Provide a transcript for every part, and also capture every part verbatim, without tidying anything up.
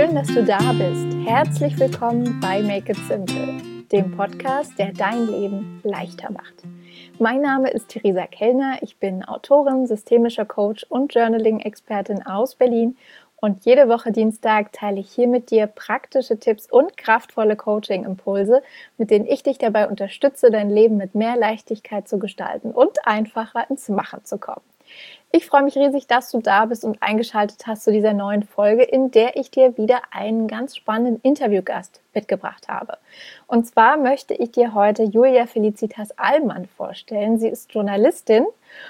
Schön, dass du da bist. Herzlich willkommen bei Make It Simple, dem Podcast, der dein Leben leichter macht. Mein Name ist Theresa Kellner, ich bin Autorin, systemischer Coach und Journaling-Expertin aus Berlin und jede Woche Dienstag teile ich hier mit dir praktische Tipps und kraftvolle Coaching-Impulse, mit denen ich dich dabei unterstütze, dein Leben mit mehr Leichtigkeit zu gestalten und einfacher ins Machen zu kommen. Ich freue mich riesig, dass du da bist und eingeschaltet hast zu dieser neuen Folge, in der ich dir wieder einen ganz spannenden Interviewgast mitgebracht habe. Und zwar möchte ich dir heute Julia Felicitas Allmann vorstellen. Sie ist Journalistin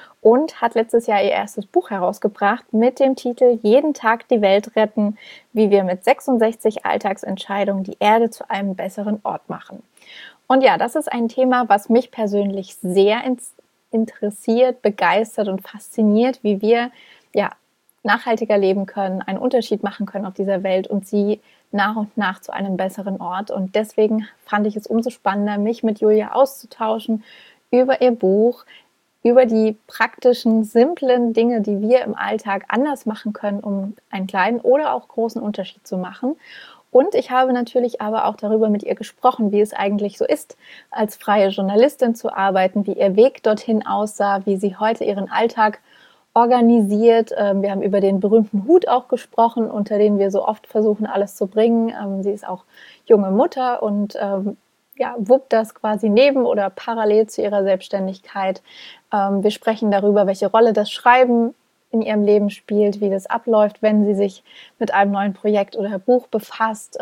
und hat letztes Jahr ihr erstes Buch herausgebracht mit dem Titel Jeden Tag die Welt retten, wie wir mit sechsundsechzig Alltagsentscheidungen die Erde zu einem besseren Ort machen. Und ja, das ist ein Thema, was mich persönlich sehr ins interessiert, begeistert und fasziniert, wie wir ja nachhaltiger leben können, einen Unterschied machen können auf dieser Welt und sie nach und nach zu einem besseren Ort. Und deswegen fand ich es umso spannender, mich mit Julia auszutauschen über ihr Buch, über die praktischen, simplen Dinge, die wir im Alltag anders machen können, um einen kleinen oder auch großen Unterschied zu machen. Und ich habe natürlich aber auch darüber mit ihr gesprochen, wie es eigentlich so ist, als freie Journalistin zu arbeiten, wie ihr Weg dorthin aussah, wie sie heute ihren Alltag organisiert. Wir haben über den berühmten Hut auch gesprochen, unter den wir so oft versuchen, alles zu bringen. Sie ist auch junge Mutter und ja, wuppt das quasi neben oder parallel zu ihrer Selbstständigkeit. Wir sprechen darüber, welche Rolle das Schreiben in ihrem Leben spielt, wie das abläuft, wenn sie sich mit einem neuen Projekt oder Buch befasst.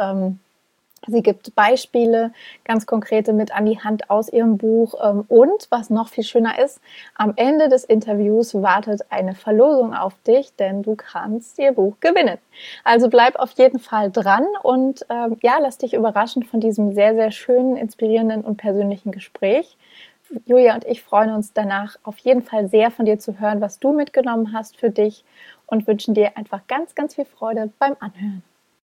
Sie gibt Beispiele, ganz konkrete mit an die Hand aus ihrem Buch. Und was noch viel schöner ist, am Ende des Interviews wartet eine Verlosung auf dich, denn du kannst ihr Buch gewinnen. Also bleib auf jeden Fall dran und ja, lass dich überraschen von diesem sehr, sehr schönen, inspirierenden und persönlichen Gespräch. Julia und ich freuen uns danach auf jeden Fall sehr von dir zu hören, was du mitgenommen hast für dich und wünschen dir einfach ganz, ganz viel Freude beim Anhören.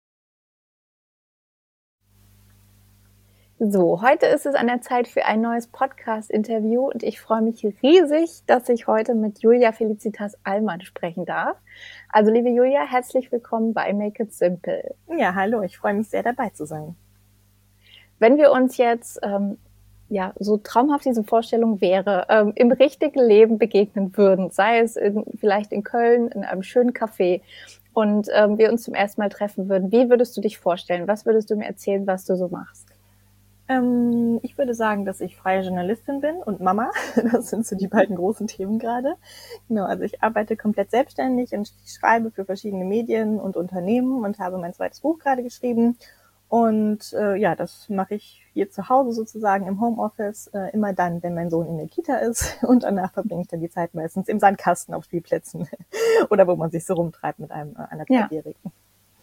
So, heute ist es an der Zeit für ein neues Podcast-Interview und ich freue mich riesig, dass ich heute mit Julia Felicitas Allmann sprechen darf. Also liebe Julia, herzlich willkommen bei Make It Simple. Ja, hallo, ich freue mich sehr, dabei zu sein. Wenn wir uns jetzt ähm, ja, so traumhaft diese Vorstellung wäre, ähm, im richtigen Leben begegnen würden, sei es in, vielleicht in Köln, in einem schönen Café und ähm, wir uns zum ersten Mal treffen würden, wie würdest du dich vorstellen? Was würdest du mir erzählen, was du so machst? Ähm, ich würde sagen, dass ich freie Journalistin bin und Mama. Das sind so die beiden großen Themen gerade. Genau, also ich arbeite komplett selbstständig und ich schreibe für verschiedene Medien und Unternehmen und habe mein zweites Buch gerade geschrieben. Und äh, ja, das mache ich hier zu Hause sozusagen im Homeoffice, äh, immer dann, wenn mein Sohn in der Kita ist. Und danach verbringe ich dann die Zeit meistens im Sandkasten auf Spielplätzen oder wo man sich so rumtreibt mit einem äh, einer Dreijährigen. Ja.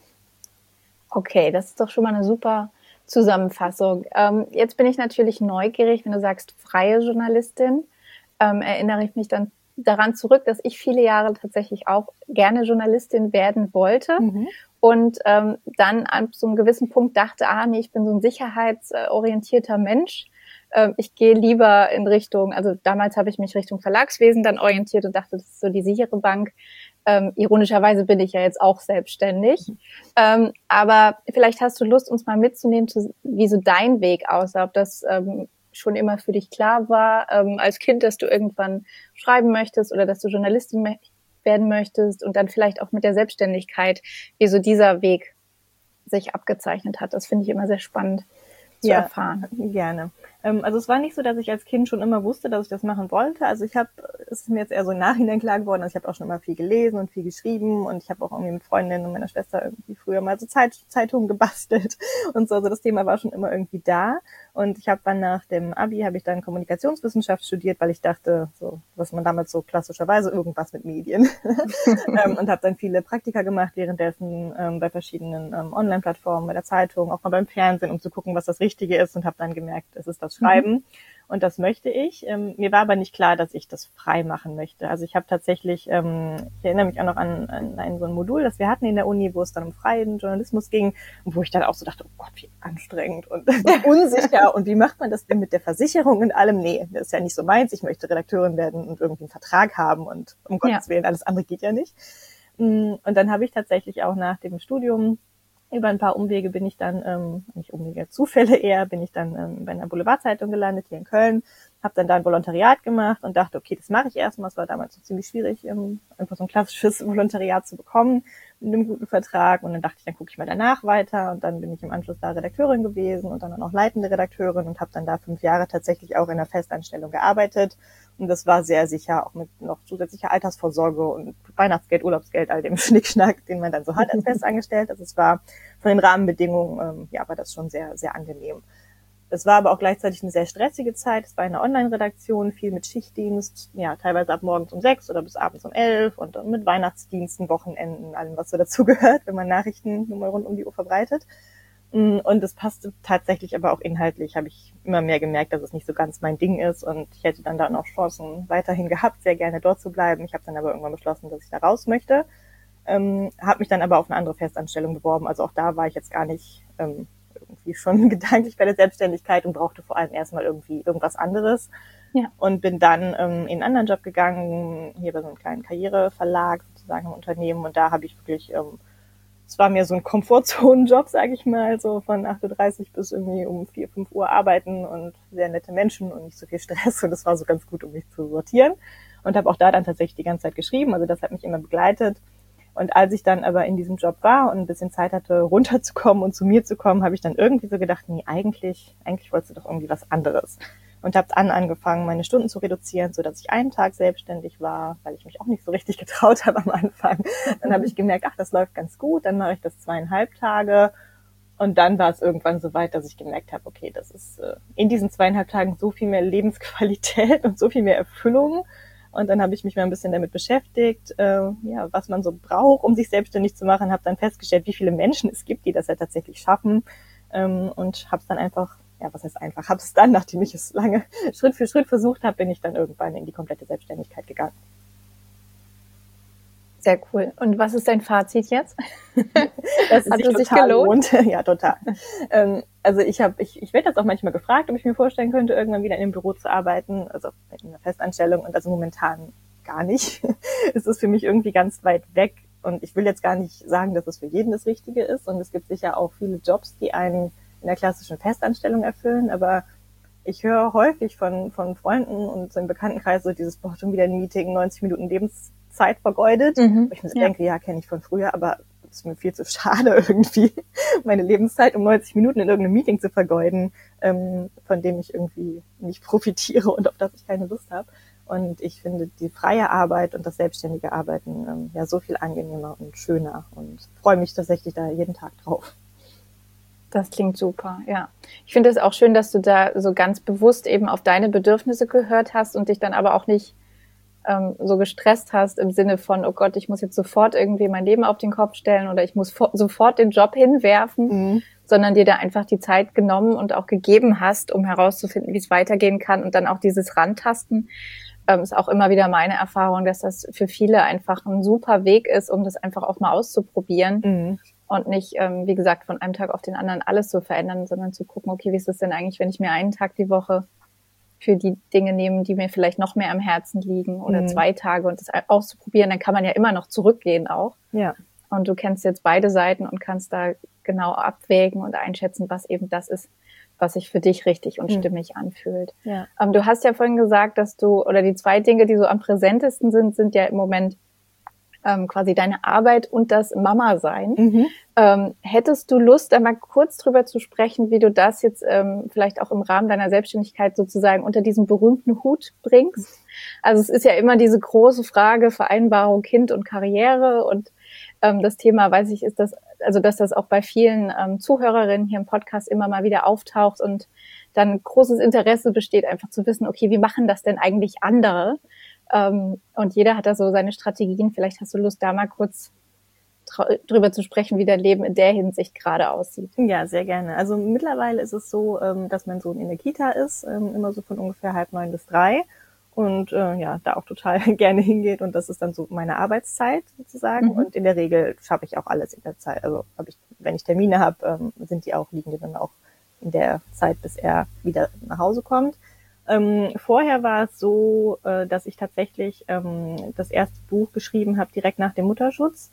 Okay, das ist doch schon mal eine super Zusammenfassung. Ähm, jetzt bin ich natürlich neugierig, wenn du sagst freie Journalistin, ähm, erinnere ich mich dann daran zurück, dass ich viele Jahre tatsächlich auch gerne Journalistin werden wollte. Mhm. Und ähm, dann an so einem gewissen Punkt dachte, ah nee, ich bin so ein sicherheitsorientierter Mensch. Ähm, ich gehe lieber in Richtung, also damals habe ich mich Richtung Verlagswesen dann orientiert und dachte, das ist so die sichere Bank. Ähm, ironischerweise bin ich ja jetzt auch selbstständig. Mhm. Ähm, aber vielleicht hast du Lust, uns mal mitzunehmen, zu, wie so dein Weg aussah, ob das ähm, schon immer für dich klar war, ähm, als Kind, dass du irgendwann schreiben möchtest oder dass du Journalistin möchtest, werden möchtest und dann vielleicht auch mit der Selbstständigkeit, wie so dieser Weg sich abgezeichnet hat. Das finde ich immer sehr spannend zu ja, erfahren. Gerne. Also es war nicht so, dass ich als Kind schon immer wusste, dass ich das machen wollte. Also ich habe, es ist mir jetzt eher so im Nachhinein klar geworden, also ich habe auch schon immer viel gelesen und viel geschrieben und ich habe auch irgendwie mit Freundinnen und meiner Schwester irgendwie früher mal so Zeit, Zeitungen gebastelt und so. Also das Thema war schon immer irgendwie da. Und ich habe dann nach dem Abi, habe ich dann Kommunikationswissenschaft studiert, weil ich dachte, so was man damals so klassischerweise irgendwas mit Medien ähm, und habe dann viele Praktika gemacht währenddessen ähm, bei verschiedenen ähm, Online-Plattformen, bei der Zeitung, auch mal beim Fernsehen, um zu gucken, was das Richtige ist und habe dann gemerkt, es ist das Schreiben. Mhm. Und das möchte ich. Ähm, mir war aber nicht klar, dass ich das frei machen möchte. Also ich habe tatsächlich, ähm, ich erinnere mich auch noch an, an ein so ein Modul, das wir hatten in der Uni, wo es dann um freien Journalismus ging und wo ich dann auch so dachte, oh Gott, wie anstrengend und unsicher und wie macht man das denn mit der Versicherung und allem? Nee, das ist ja nicht so meins. Ich möchte Redakteurin werden und irgendwie einen Vertrag haben und um Gottes Willen, alles andere geht ja nicht. Und dann habe ich tatsächlich auch nach dem Studium über ein paar Umwege bin ich dann, ähm, nicht Umwege, Zufälle eher, bin ich dann ähm, bei einer Boulevardzeitung gelandet hier in Köln, habe dann da ein Volontariat gemacht und dachte, okay, das mache ich erstmal. Es war damals so ziemlich schwierig, ähm, einfach so ein klassisches Volontariat zu bekommen mit einem guten Vertrag. Und dann dachte ich, dann gucke ich mal danach weiter. Und dann bin ich im Anschluss da Redakteurin gewesen und dann auch leitende Redakteurin und habe dann da fünf Jahre tatsächlich auch in einer Festanstellung gearbeitet. Und das war sehr sicher, auch mit noch zusätzlicher Altersvorsorge und Weihnachtsgeld, Urlaubsgeld, all dem Schnickschnack, den man dann so hat als Festangestellt. Also es war von den Rahmenbedingungen, ähm, ja, war das schon sehr, sehr angenehm. Es war aber auch gleichzeitig eine sehr stressige Zeit. Es war eine Online-Redaktion, viel mit Schichtdienst, ja, teilweise ab morgens um sechs oder bis abends um elf und dann mit Weihnachtsdiensten, Wochenenden, allem, was so dazugehört, wenn man Nachrichten nur mal rund um die Uhr verbreitet. Und es passte tatsächlich aber auch inhaltlich, habe ich immer mehr gemerkt, dass es nicht so ganz mein Ding ist und ich hätte dann da noch Chancen weiterhin gehabt, sehr gerne dort zu bleiben. Ich habe dann aber irgendwann beschlossen, dass ich da raus möchte, ähm, habe mich dann aber auf eine andere Festanstellung beworben. Also auch da war ich jetzt gar nicht ähm, irgendwie schon gedanklich bei der Selbstständigkeit und brauchte vor allem erstmal irgendwie irgendwas anderes. Ja. Und bin dann ähm, in einen anderen Job gegangen, hier bei so einem kleinen Karriereverlag sozusagen im Unternehmen und da habe ich wirklich... Ähm, Es war mir so ein Komfortzonenjob, sage ich mal, so von acht Uhr dreißig bis irgendwie um vier, fünf Uhr arbeiten und sehr nette Menschen und nicht so viel Stress. Und das war so ganz gut, um mich zu sortieren. Und habe auch da dann tatsächlich die ganze Zeit geschrieben. Also das hat mich immer begleitet. Und als ich dann aber in diesem Job war und ein bisschen Zeit hatte, runterzukommen und zu mir zu kommen, habe ich dann irgendwie so gedacht, nee, eigentlich, eigentlich wolltest du doch irgendwie was anderes. Und habe dann angefangen, meine Stunden zu reduzieren, so dass ich einen Tag selbstständig war, weil ich mich auch nicht so richtig getraut habe am Anfang. Dann habe ich gemerkt, ach, das läuft ganz gut, dann mache ich das zweieinhalb Tage. Und dann war es irgendwann so weit, dass ich gemerkt habe, okay, das ist äh, in diesen zweieinhalb Tagen so viel mehr Lebensqualität und so viel mehr Erfüllung. Und dann habe ich mich mal ein bisschen damit beschäftigt, äh, ja, was man so braucht, um sich selbstständig zu machen. Habe dann festgestellt, wie viele Menschen es gibt, die das ja tatsächlich schaffen. Ähm, und habe es dann einfach ja, was heißt einfach, habe es dann, nachdem ich es lange Schritt für Schritt versucht habe, bin ich dann irgendwann in die komplette Selbstständigkeit gegangen. Sehr cool. Und was ist dein Fazit jetzt? Das hat es sich gelohnt? Ja, total. ähm, also ich habe, ich, ich werde jetzt auch manchmal gefragt, ob ich mir vorstellen könnte, irgendwann wieder in einem Büro zu arbeiten, also in einer Festanstellung und also momentan gar nicht. Es ist für mich irgendwie ganz weit weg und ich will jetzt gar nicht sagen, dass es für jeden das Richtige ist und es gibt sicher auch viele Jobs, die einen in der klassischen Festanstellung erfüllen, aber ich höre häufig von von Freunden und so im Bekanntenkreis so dieses, boah, schon wieder ein Meeting, neunzig Minuten Lebenszeit vergeudet. Mhm, ich mir so ja. denke, ja, kenne ich von früher, aber es ist mir viel zu schade irgendwie, meine Lebenszeit um neunzig Minuten in irgendeinem Meeting zu vergeuden, ähm, von dem ich irgendwie nicht profitiere und auf das ich keine Lust habe. Und ich finde die freie Arbeit und das selbstständige Arbeiten ähm, ja so viel angenehmer und schöner und freue mich tatsächlich da jeden Tag drauf. Das klingt super, ja. Ich finde es auch schön, dass du da so ganz bewusst eben auf deine Bedürfnisse gehört hast und dich dann aber auch nicht ähm, so gestresst hast im Sinne von, oh Gott, ich muss jetzt sofort irgendwie mein Leben auf den Kopf stellen oder ich muss fo- sofort den Job hinwerfen, mhm. sondern dir da einfach die Zeit genommen und auch gegeben hast, um herauszufinden, wie es weitergehen kann und dann auch dieses Rantasten. Ähm, ist auch immer wieder meine Erfahrung, dass das für viele einfach ein super Weg ist, um das einfach auch mal auszuprobieren. Mhm. Und nicht, ähm, wie gesagt, von einem Tag auf den anderen alles zu verändern, sondern zu gucken, okay, wie ist es denn eigentlich, wenn ich mir einen Tag die Woche für die Dinge nehme, die mir vielleicht noch mehr am Herzen liegen oder mhm. zwei Tage und das auszuprobieren, dann kann man ja immer noch zurückgehen auch. Ja. Und du kennst jetzt beide Seiten und kannst da genau abwägen und einschätzen, was eben das ist, was sich für dich richtig und mhm. stimmig anfühlt. Ja. Ähm, du hast ja vorhin gesagt, dass du, oder die zwei Dinge, die so am präsentesten sind, sind ja im Moment Ähm, quasi deine Arbeit und das Mama-Sein. Mhm. Ähm, hättest du Lust, da mal kurz drüber zu sprechen, wie du das jetzt ähm, vielleicht auch im Rahmen deiner Selbstständigkeit sozusagen unter diesen berühmten Hut bringst? Also es ist ja immer diese große Frage, Vereinbarung Kind und Karriere und ähm, das Thema, weiß ich, ist das, also dass das auch bei vielen ähm, Zuhörerinnen hier im Podcast immer mal wieder auftaucht und dann großes Interesse besteht, einfach zu wissen, okay, wie machen das denn eigentlich andere? Um, und jeder hat da so seine Strategien. Vielleicht hast du Lust, da mal kurz tra- drüber zu sprechen, wie dein Leben in der Hinsicht gerade aussieht. Ja, sehr gerne. Also mittlerweile ist es so, dass mein Sohn in der Kita ist, immer so von ungefähr halb neun bis drei und äh, ja, da auch total gerne hingeht und das ist dann so meine Arbeitszeit sozusagen. Mhm. Und in der Regel schaffe ich auch alles in der Zeit. Also hab ich, wenn ich Termine habe, ähm, sind die auch, liegen die dann auch in der Zeit, bis er wieder nach Hause kommt. Ähm, vorher war es so, äh, dass ich tatsächlich ähm, das erste Buch geschrieben habe direkt nach dem Mutterschutz.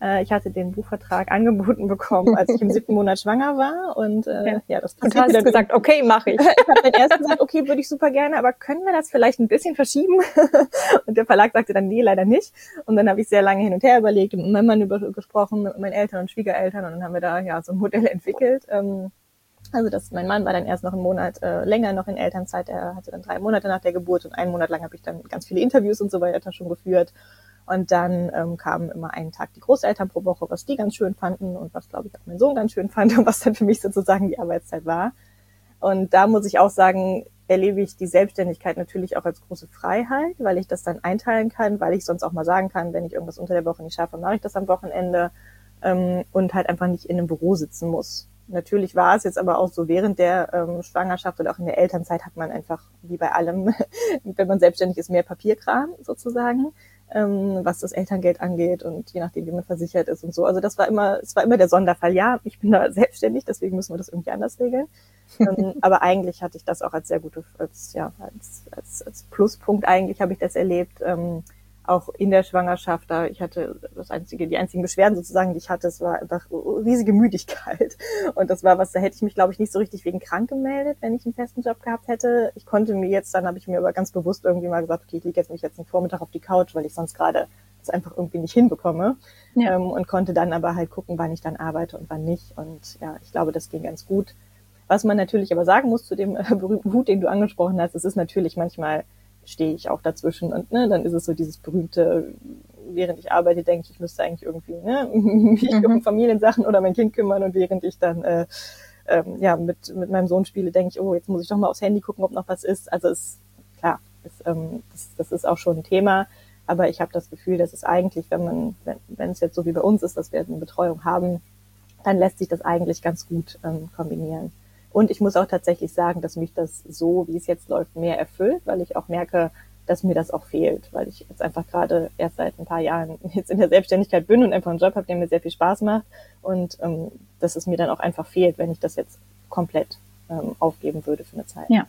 Äh, ich hatte den Buchvertrag angeboten bekommen, als ich im siebten Monat schwanger war. Und äh, ja. ja, das passiert. Und hast gesagt, okay, mache ich. Ich habe dann erst gesagt, okay, würde ich super gerne, aber können wir das vielleicht ein bisschen verschieben? Und der Verlag sagte dann, nee, leider nicht. Und dann habe ich sehr lange hin und her überlegt und mit meinem Mann über, gesprochen, mit meinen Eltern und Schwiegereltern. Und dann haben wir da ja so ein Modell entwickelt. Ähm, also das, mein Mann war dann erst noch einen Monat äh, länger noch in Elternzeit. Er hatte dann drei Monate nach der Geburt und einen Monat lang habe ich dann ganz viele Interviews und so weiter schon geführt. Und dann ähm, kamen immer einen Tag die Großeltern pro Woche, was die ganz schön fanden und was, glaube ich, auch mein Sohn ganz schön fand und was dann für mich sozusagen die Arbeitszeit war. Und da muss ich auch sagen, erlebe ich die Selbstständigkeit natürlich auch als große Freiheit, weil ich das dann einteilen kann, weil ich sonst auch mal sagen kann, wenn ich irgendwas unter der Woche nicht schaffe, mache ich das am Wochenende ähm, und halt einfach nicht in einem Büro sitzen muss. Natürlich war es jetzt aber auch so, während der ähm, Schwangerschaft oder auch in der Elternzeit hat man einfach, wie bei allem, wenn man selbstständig ist, mehr Papierkram sozusagen, ähm, was das Elterngeld angeht und je nachdem, wie man versichert ist und so. Also das war immer, es war immer der Sonderfall. Ja, ich bin da selbstständig, deswegen müssen wir das irgendwie anders regeln. ähm, aber eigentlich hatte ich das auch als sehr gute, als ja, als als, als Pluspunkt eigentlich habe ich das erlebt. Ähm, auch in der Schwangerschaft, da ich hatte das einzige, die einzigen Beschwerden sozusagen, die ich hatte, es war einfach riesige Müdigkeit. Und das war was, da hätte ich mich, glaube ich, nicht so richtig wegen krank gemeldet, wenn ich einen festen Job gehabt hätte. Ich konnte mir jetzt, dann habe ich mir aber ganz bewusst irgendwie mal gesagt, okay, ich lege jetzt mich jetzt einen Vormittag auf die Couch, weil ich sonst gerade das einfach irgendwie nicht hinbekomme. Ja. Ähm, und konnte dann aber halt gucken, wann ich dann arbeite und wann nicht. Und ja, ich glaube, das ging ganz gut. Was man natürlich aber sagen muss zu dem äh, berühmten Hut, den du angesprochen hast, es ist natürlich manchmal stehe ich auch dazwischen und ne, dann ist es so dieses berühmte, während ich arbeite, denke ich, ich müsste eigentlich irgendwie ne, mich mhm. um Familiensachen oder mein Kind kümmern und während ich dann äh, ähm, ja mit mit meinem Sohn spiele, denke ich, oh, jetzt muss ich doch mal aufs Handy gucken, ob noch was ist. Also es klar, es, ähm, das, das ist auch schon ein Thema, aber ich habe das Gefühl, dass es eigentlich, wenn man, wenn, wenn es jetzt so wie bei uns ist, dass wir eine Betreuung haben, dann lässt sich das eigentlich ganz gut ähm, kombinieren. Und ich muss auch tatsächlich sagen, dass mich das so, wie es jetzt läuft, mehr erfüllt, weil ich auch merke, dass mir das auch fehlt, weil ich jetzt einfach gerade erst seit ein paar Jahren jetzt in der Selbstständigkeit bin und einfach einen Job habe, der mir sehr viel Spaß macht und ähm, dass es mir dann auch einfach fehlt, wenn ich das jetzt komplett ähm, aufgeben würde für eine Zeit. Ja.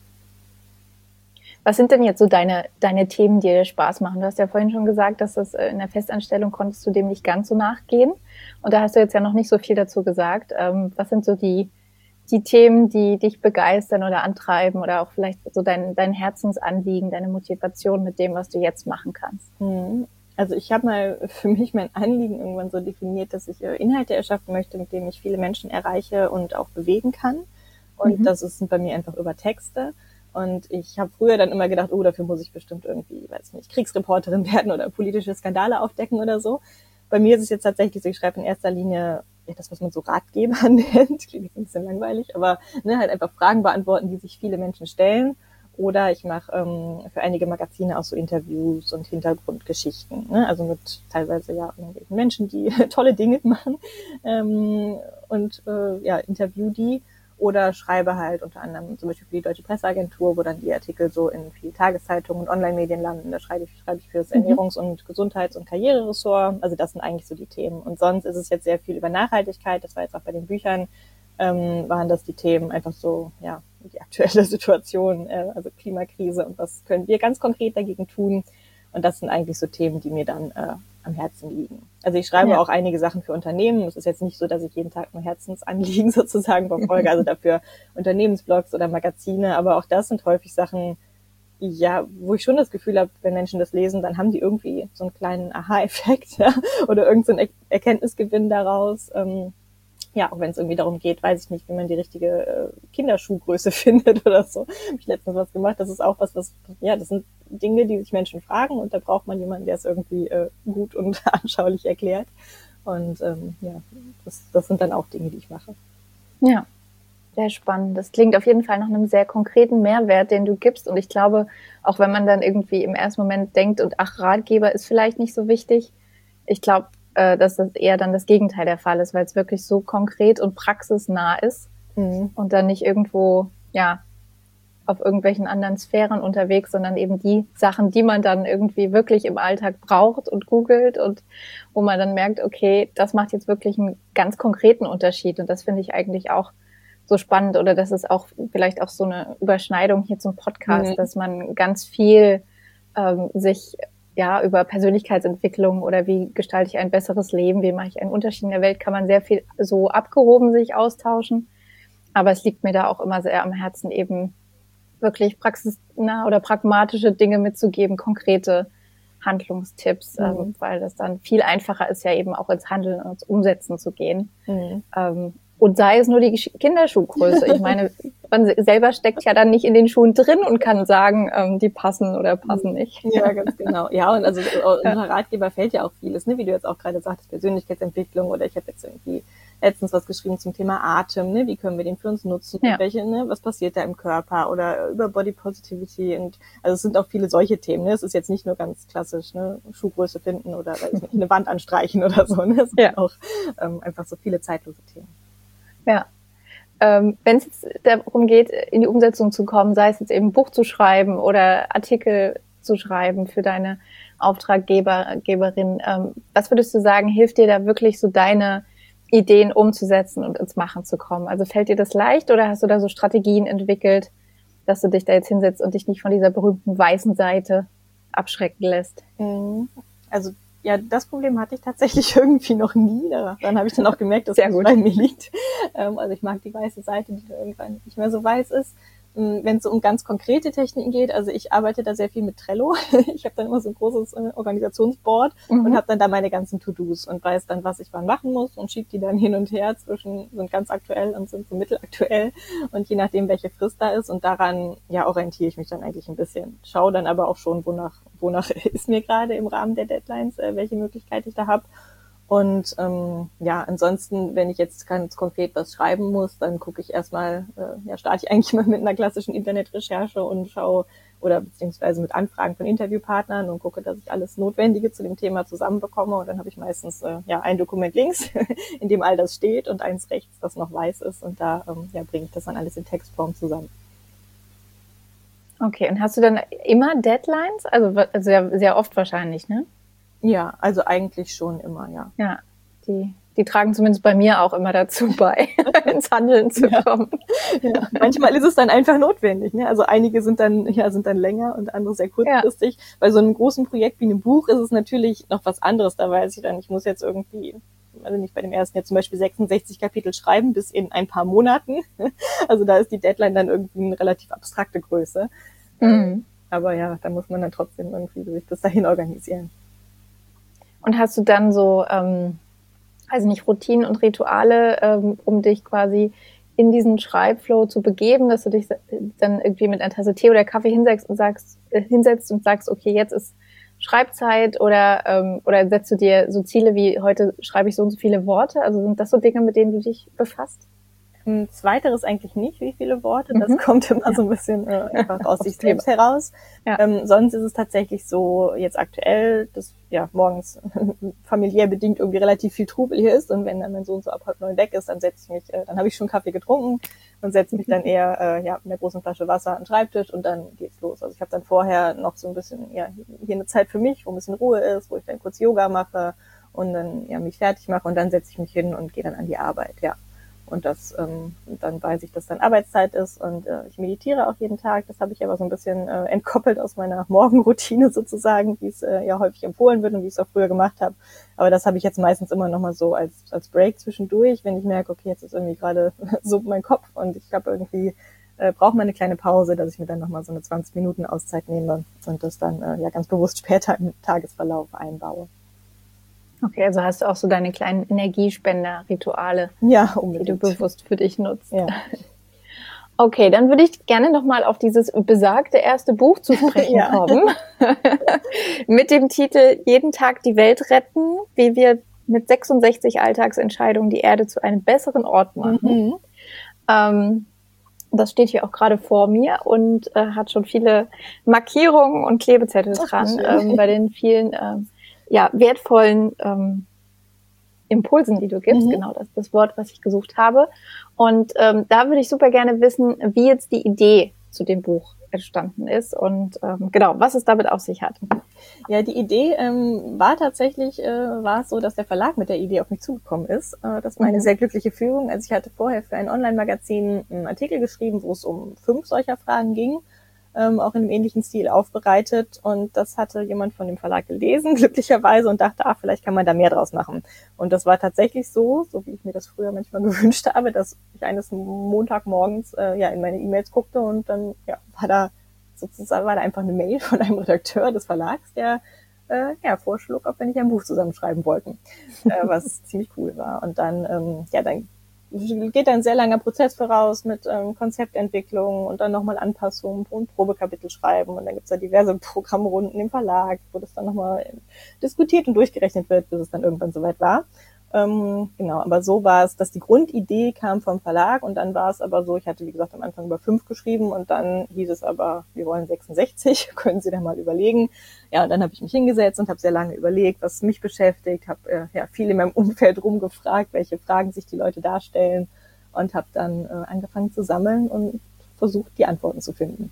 Was sind denn jetzt so deine deine Themen, die dir Spaß machen? Du hast ja vorhin schon gesagt, dass das in der Festanstellung konntest du dem nicht ganz so nachgehen und da hast du jetzt ja noch nicht so viel dazu gesagt. Ähm, was sind so die die Themen, die dich begeistern oder antreiben oder auch vielleicht so dein, dein Herzensanliegen, deine Motivation mit dem, was du jetzt machen kannst? Also ich habe mal für mich mein Anliegen irgendwann so definiert, dass ich Inhalte erschaffen möchte, mit denen ich viele Menschen erreiche und auch bewegen kann. Und mhm. das ist bei mir einfach über Texte. Und ich habe früher dann immer gedacht, oh, dafür muss ich bestimmt irgendwie, weiß nicht, Kriegsreporterin werden oder politische Skandale aufdecken oder so. Bei mir ist es jetzt tatsächlich so, ich schreibe in erster Linie ja, das, was man so Ratgeber nennt, klingt ein bisschen langweilig, aber ne, halt einfach Fragen beantworten, die sich viele Menschen stellen. Oder ich mache ähm, für einige Magazine auch so Interviews und Hintergrundgeschichten, ne? Also mit teilweise ja irgendwelchen Menschen, die tolle Dinge machen ähm, und äh, ja interview die. Oder schreibe halt unter anderem zum Beispiel für die Deutsche Presseagentur, wo dann die Artikel so in vielen Tageszeitungen und Online-Medien landen. Da schreibe ich, schreibe ich für das Ernährungs- und Gesundheits- und Karriereressort. Also das sind eigentlich so die Themen. Und sonst ist es jetzt sehr viel über Nachhaltigkeit. Das war jetzt auch bei den Büchern, ähm, waren das die Themen einfach so, ja, die aktuelle Situation, äh, also Klimakrise und was können wir ganz konkret dagegen tun. Und das sind eigentlich so Themen, die mir dann äh, am Herzen liegen. Also ich schreibe ja. auch einige Sachen für Unternehmen. Es ist jetzt nicht so, dass ich jeden Tag nur Herzensanliegen sozusagen verfolge, also dafür Unternehmensblogs oder Magazine. Aber auch das sind häufig Sachen, ja, wo ich schon das Gefühl habe, wenn Menschen das lesen, dann haben die irgendwie so einen kleinen Aha-Effekt ja, oder irgendeinen so er- Erkenntnisgewinn daraus. Ähm, ja, auch wenn es irgendwie darum geht, weiß ich nicht, wie man die richtige äh, Kinderschuhgröße findet oder so. Habe ich letztens was gemacht. Das ist auch was, was, ja, das sind Dinge, die sich Menschen fragen und da braucht man jemanden, der es irgendwie äh, gut und anschaulich erklärt. Und ähm, ja, das, das sind dann auch Dinge, die ich mache. Ja, sehr spannend. Das klingt auf jeden Fall nach einem sehr konkreten Mehrwert, den du gibst. Und ich glaube, auch wenn man dann irgendwie im ersten Moment denkt, und ach, Ratgeber ist vielleicht nicht so wichtig, ich glaube, dass das eher dann das Gegenteil der Fall ist, weil es wirklich so konkret und praxisnah ist mhm. und dann nicht irgendwo, ja, auf irgendwelchen anderen Sphären unterwegs, sondern eben die Sachen, die man dann irgendwie wirklich im Alltag braucht und googelt und wo man dann merkt, okay, das macht jetzt wirklich einen ganz konkreten Unterschied und das finde ich eigentlich auch so spannend oder das ist auch vielleicht auch so eine Überschneidung hier zum Podcast, mhm. dass man ganz viel ähm, sich ja, über Persönlichkeitsentwicklung oder wie gestalte ich ein besseres Leben, wie mache ich einen Unterschied in der Welt, kann man sehr viel so abgehoben sich austauschen. Aber es liegt mir da auch immer sehr am Herzen, eben wirklich praxisnah oder pragmatische Dinge mitzugeben, konkrete Handlungstipps, mhm. ähm, weil das dann viel einfacher ist, ja eben auch ins Handeln und ins Umsetzen zu gehen. Mhm. Ähm, und sei es nur die Kinderschuhgröße. Ich meine, man selber steckt ja dann nicht in den Schuhen drin und kann sagen, ähm, die passen oder passen nicht. Ja, ganz genau. Ja, und also unser Ratgeber fällt ja auch vieles, ne? Wie du jetzt auch gerade sagtest, Persönlichkeitsentwicklung, oder ich habe jetzt irgendwie letztens was geschrieben zum Thema Atem, ne? Wie können wir den für uns nutzen? Ja. Welche, ne? Was passiert da im Körper? Oder über Body Positivity, und also es sind auch viele solche Themen, ne? Es ist jetzt nicht nur ganz klassisch, ne? Schuhgröße finden oder weiß nicht, eine Wand anstreichen oder so, ne? Es sind ja auch ähm, einfach so viele zeitlose Themen. Ja. Ähm, wenn es jetzt darum geht, in die Umsetzung zu kommen, sei es jetzt eben ein Buch zu schreiben oder Artikel zu schreiben für deine Auftraggeberin, ähm, was würdest du sagen, hilft dir da wirklich so deine Ideen umzusetzen und ins Machen zu kommen? Also fällt dir das leicht oder hast du da so Strategien entwickelt, dass du dich da jetzt hinsetzt und dich nicht von dieser berühmten weißen Seite abschrecken lässt? Also ja, das Problem hatte ich tatsächlich irgendwie noch nie. Daran habe ich dann auch gemerkt, dass es bei mir liegt. Also ich mag die weiße Seite, die dann irgendwann nicht mehr so weiß ist. Wenn es so um ganz konkrete Techniken geht, also ich arbeite da sehr viel mit Trello. Ich habe dann immer so ein großes äh, Organisationsboard mhm. und habe dann da meine ganzen To-Dos und weiß dann, was ich wann machen muss und schiebe die dann hin und her zwischen, sind ganz aktuell und sind so mittelaktuell, und je nachdem, welche Frist da ist, und daran ja orientiere ich mich dann eigentlich ein bisschen. Schaue dann aber auch schon, wonach, wonach ist mir gerade im Rahmen der Deadlines, äh, welche Möglichkeit ich da habe. Und ähm, ja, ansonsten, wenn ich jetzt ganz konkret was schreiben muss, dann gucke ich erstmal, äh, ja, starte ich eigentlich mal mit einer klassischen Internetrecherche und schaue, oder beziehungsweise mit Anfragen von Interviewpartnern, und gucke, dass ich alles Notwendige zu dem Thema zusammenbekomme. Und dann habe ich meistens äh, ja ein Dokument links, in dem all das steht, und eins rechts, das noch weiß ist. Und da ähm, ja, bringe ich das dann alles in Textform zusammen. Okay, und hast du dann immer Deadlines? Also sehr, sehr oft wahrscheinlich, ne? Ja, also eigentlich schon immer, ja. Ja, die, die tragen zumindest bei mir auch immer dazu bei, ins Handeln zu ja. kommen. Ja. Manchmal ist es dann einfach notwendig, ne? Also einige sind dann, ja, sind dann länger und andere sehr kurzfristig. Ja. Bei so einem großen Projekt wie einem Buch ist es natürlich noch was anderes. Da weiß ich dann, ich muss jetzt irgendwie, also nicht bei dem ersten jetzt zum Beispiel sechsundsechzig Kapitel schreiben bis in ein paar Monaten. Also da ist die Deadline dann irgendwie eine relativ abstrakte Größe. Mhm. Aber ja, da muss man dann trotzdem irgendwie sich das dahin organisieren. Und hast du dann so, ähm, also nicht Routinen und Rituale, ähm, um dich quasi in diesen Schreibflow zu begeben, dass du dich dann irgendwie mit einer Tasse Tee oder Kaffee hinsetzt und sagst, äh, hinsetzt und sagst, okay, jetzt ist Schreibzeit, oder ähm, oder setzt du dir so Ziele wie, heute schreibe ich so und so viele Worte? Also sind das so Dinge, mit denen du dich befasst? Zweiteres eigentlich nicht, wie viele Worte. Das mhm. kommt immer ja. so ein bisschen äh, einfach aus sich selbst heraus. Ja. Ähm, sonst ist es tatsächlich so, jetzt aktuell, dass ja morgens familiär bedingt irgendwie relativ viel Trubel hier ist, und wenn dann mein Sohn so ab halb neun weg ist, dann setze ich mich, äh, dann habe ich schon Kaffee getrunken und setze mich dann eher äh, ja mit einer großen Flasche Wasser an den Schreibtisch, und dann geht's los. Also ich habe dann vorher noch so ein bisschen, ja, hier eine Zeit für mich, wo ein bisschen Ruhe ist, wo ich dann kurz Yoga mache und dann ja mich fertig mache, und dann setze ich mich hin und gehe dann an die Arbeit, ja. Und das, ähm, dann weiß ich, dass dann Arbeitszeit ist, und äh, ich meditiere auch jeden Tag. Das habe ich aber so ein bisschen äh, entkoppelt aus meiner Morgenroutine sozusagen, wie es äh, ja häufig empfohlen wird und wie ich es auch früher gemacht habe. Aber das habe ich jetzt meistens immer noch mal so als als Break zwischendurch, wenn ich merke, okay, jetzt ist irgendwie gerade so mein Kopf und ich habe irgendwie äh, brauche mal eine kleine Pause, dass ich mir dann noch mal so eine zwanzig Minuten Auszeit nehme und das dann äh, ja ganz bewusst später im Tagesverlauf einbaue. Okay, also hast du auch so deine kleinen Energiespender-Rituale, ja, unbedingt, die du bewusst für dich nutzt. Ja. Okay, dann würde ich gerne nochmal auf dieses besagte erste Buch zu sprechen ja. kommen. Mit dem Titel Jeden Tag die Welt retten, wie wir mit sechsundsechzig Alltagsentscheidungen die Erde zu einem besseren Ort machen. Mhm. Ähm, das steht hier auch gerade vor mir und äh, hat schon viele Markierungen und Klebezettel Ach, dran, ähm, bei den vielen ähm, ja, wertvollen ähm, Impulsen, die du gibst. Mhm. Genau, das ist das Wort, was ich gesucht habe. Und ähm, da würde ich super gerne wissen, wie jetzt die Idee zu dem Buch entstanden ist und ähm, genau, was es damit auf sich hat. Ja, die Idee ähm, war tatsächlich, äh, war es so, dass der Verlag mit der Idee auf mich zugekommen ist. Äh, das war eine mhm. sehr glückliche Fügung. Also ich hatte vorher für ein Online-Magazin einen Artikel geschrieben, wo es um fünf solcher Fragen ging. ähm, auch in einem ähnlichen Stil aufbereitet. Und das hatte jemand von dem Verlag gelesen, glücklicherweise, und dachte, ah, vielleicht kann man da mehr draus machen. Und das war tatsächlich so, so wie ich mir das früher manchmal gewünscht habe, dass ich eines Montagmorgens äh, ja in meine E-Mails guckte und dann ja war da sozusagen war da einfach eine Mail von einem Redakteur des Verlags, der äh, ja vorschlug, ob wir nicht ein Buch zusammenschreiben wollten, äh, was ziemlich cool war. Und dann ähm, ja dann geht ein sehr langer Prozess voraus mit ähm, Konzeptentwicklung und dann nochmal Anpassungen und Probekapitel schreiben. Und dann gibt's da diverse Programmrunden im Verlag, wo das dann nochmal diskutiert und durchgerechnet wird, bis es dann irgendwann soweit war. Ähm, genau, aber so war es, dass die Grundidee kam vom Verlag und dann war es aber so, ich hatte wie gesagt am Anfang über fünf geschrieben und dann hieß es aber, wir wollen sechsundsechzig, können Sie da mal überlegen. Ja, und dann habe ich mich hingesetzt und habe sehr lange überlegt, was mich beschäftigt, habe äh, ja viel in meinem Umfeld rumgefragt, welche Fragen sich die Leute darstellen und habe dann äh, angefangen zu sammeln und versucht, die Antworten zu finden.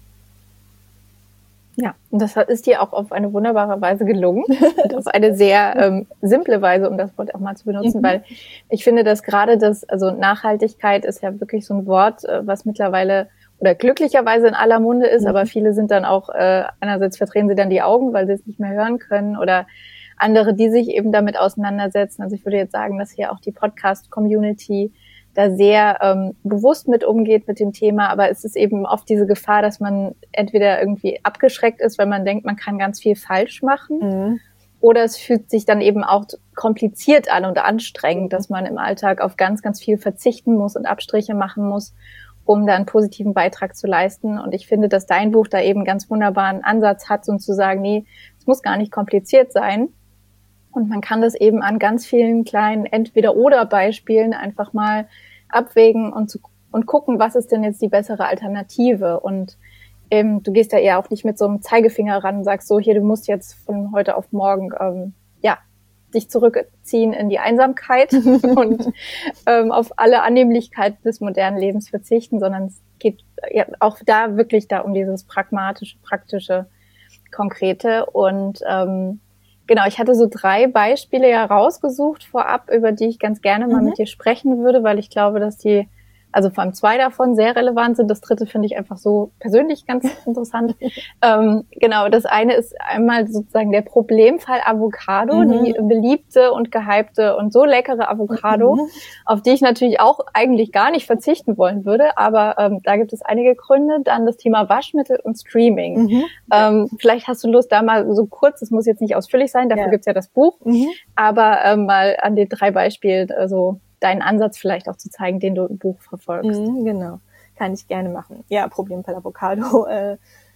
Ja, und das ist dir auch auf eine wunderbare Weise gelungen und auf eine sehr ähm, simple Weise, um das Wort auch mal zu benutzen, mhm. weil ich finde, dass gerade das, also Nachhaltigkeit ist ja wirklich so ein Wort, äh, was mittlerweile oder glücklicherweise in aller Munde ist, mhm. aber viele sind dann auch, äh, einerseits verdrehen sie dann die Augen, weil sie es nicht mehr hören können oder andere, die sich eben damit auseinandersetzen. Also ich würde jetzt sagen, dass hier auch die Podcast-Community da sehr ähm, bewusst mit umgeht mit dem Thema, aber es ist eben oft diese Gefahr, dass man entweder irgendwie abgeschreckt ist, weil man denkt, man kann ganz viel falsch machen, mhm. oder es fühlt sich dann eben auch kompliziert an und anstrengend, mhm. dass man im Alltag auf ganz, ganz viel verzichten muss und Abstriche machen muss, um da einen positiven Beitrag zu leisten. Und ich finde, dass dein Buch da eben einen ganz wunderbaren Ansatz hat, um zu sagen, nee, es muss gar nicht kompliziert sein. Und man kann das eben an ganz vielen kleinen Entweder-oder-Beispielen einfach mal abwägen und, zu, und gucken, was ist denn jetzt die bessere Alternative. Und ähm, du gehst da eher auch nicht mit so einem Zeigefinger ran und sagst so, hier, du musst jetzt von heute auf morgen ähm, ja dich zurückziehen in die Einsamkeit und ähm, auf alle Annehmlichkeiten des modernen Lebens verzichten, sondern es geht ja auch da wirklich da um dieses pragmatische, praktische, konkrete. Und ähm, genau, ich hatte so drei Beispiele ja rausgesucht vorab, über die ich ganz gerne mal mhm. mit dir sprechen würde, weil ich glaube, dass die, also vor allem zwei davon sehr relevant sind. Das dritte finde ich einfach so persönlich ganz interessant. ähm, genau, das eine ist einmal sozusagen der Problemfall Avocado, mhm. die beliebte und gehypte und so leckere Avocado, mhm. auf die ich natürlich auch eigentlich gar nicht verzichten wollen würde, aber ähm, da gibt es einige Gründe. Dann das Thema Waschmittel und Streaming. Mhm. Ähm, vielleicht hast du Lust, da mal so kurz, das muss jetzt nicht ausführlich sein, dafür ja. gibt's ja das Buch, mhm. aber ähm, mal an den drei Beispielen also deinen Ansatz vielleicht auch zu zeigen, den du im Buch verfolgst. Mhm, genau, kann ich gerne machen. Ja, Problemfall Avocado. Äh,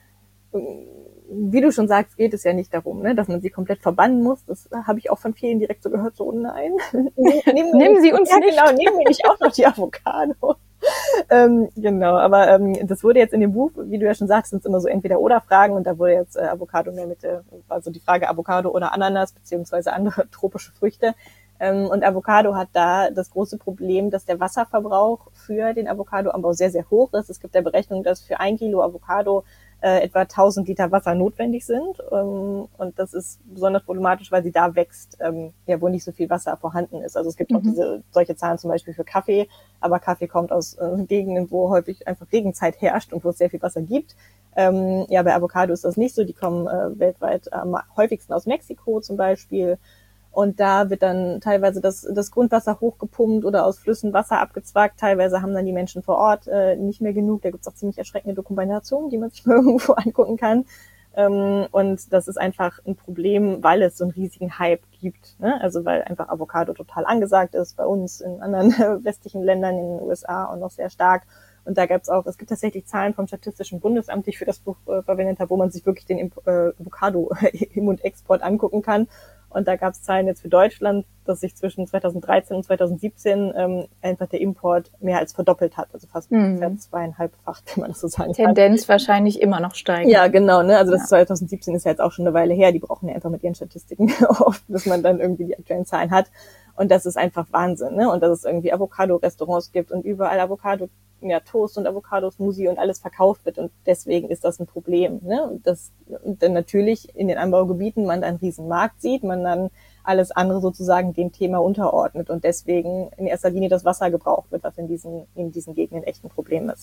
wie du schon sagst, geht es ja nicht darum, ne, dass man sie komplett verbannen muss. Das habe ich auch von vielen direkt so gehört, so nein. nehmen, nehmen Sie uns ja, nicht. Genau, nehmen wir nicht auch noch die Avocado. ähm, genau, aber ähm, das wurde jetzt in dem Buch, wie du ja schon sagst, sind es immer so Entweder-oder-Fragen und da wurde jetzt äh, Avocado mehr mit, äh, also die Frage Avocado oder Ananas beziehungsweise andere tropische Früchte. Ähm, und Avocado hat da das große Problem, dass der Wasserverbrauch für den Avocadoanbau sehr, sehr hoch ist. Es gibt ja Berechnungen, dass für ein Kilo Avocado äh, etwa tausend Liter Wasser notwendig sind. Ähm, und das ist besonders problematisch, weil sie da wächst, ähm, ja, wo nicht so viel Wasser vorhanden ist. Also es gibt mhm. auch diese solche Zahlen zum Beispiel für Kaffee, aber Kaffee kommt aus äh, Gegenden, wo häufig einfach Regenzeit herrscht und wo es sehr viel Wasser gibt. Ähm, ja, bei Avocado ist das nicht so. Die kommen äh, weltweit am häufigsten aus Mexiko zum Beispiel. Und da wird dann teilweise das, das Grundwasser hochgepumpt oder aus Flüssen Wasser abgezwackt. Teilweise haben dann die Menschen vor Ort äh, nicht mehr genug. Da gibt's auch ziemlich erschreckende Dokumentationen, die man sich mal irgendwo angucken kann. Ähm, und das ist einfach ein Problem, weil es so einen riesigen Hype gibt. Ne? Also weil einfach Avocado total angesagt ist, bei uns, in anderen westlichen Ländern, in den U S A auch noch sehr stark. Und da gab's auch, es gibt tatsächlich Zahlen vom Statistischen Bundesamt, die ich für das Buch äh, verwendet habe, wo man sich wirklich den äh, Avocado-Im- und Export angucken kann. Und da gab es Zahlen jetzt für Deutschland, dass sich zwischen zweitausenddreizehn und zweitausendsiebzehn ähm, einfach der Import mehr als verdoppelt hat. Also fast mhm. zweieinhalbfacht, wenn man das so sagen kann. Tendenz wahrscheinlich immer noch steigen. Ja, genau. Ne? Also das ja. zweitausendsiebzehn ist ja jetzt auch schon eine Weile her. Die brauchen ja einfach mit ihren Statistiken oft, bis man dann irgendwie die aktuellen Zahlen hat. Und das ist einfach Wahnsinn. Ne? Und dass es irgendwie Avocado-Restaurants gibt und überall Avocado, ja, Toast und Avocado-Smoothie und alles verkauft wird. Und deswegen ist das ein Problem. Ne? Und das, und dann natürlich in den Anbaugebieten man einen riesen Markt sieht, man dann alles andere sozusagen dem Thema unterordnet und deswegen in erster Linie das Wasser gebraucht wird, was in diesen, in diesen Gegenden echt ein Problem ist.